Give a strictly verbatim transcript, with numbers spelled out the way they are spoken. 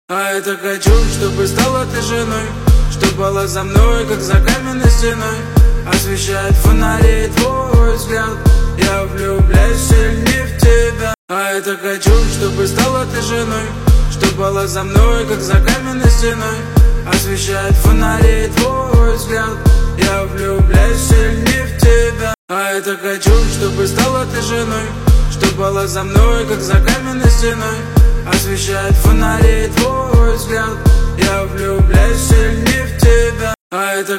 А это хочу, чтобы стала ты женой, чтоб была за мной, как за каменной стеной. Освещает фонари твой взгляд, я влюбляюсь сильнее в тебя. А это хочу, чтобы стала ты женой, чтоб была за мной, как за каменной стеной. Освещает фонари твой взгляд, я влюбляюсь сильнее в тебя. А это хочу, чтобы стала ты женой, чтоб была за мной, как за каменной стеной. Освещает фонари твой взгляд, я влюбляюсь сильнее в тебя. А это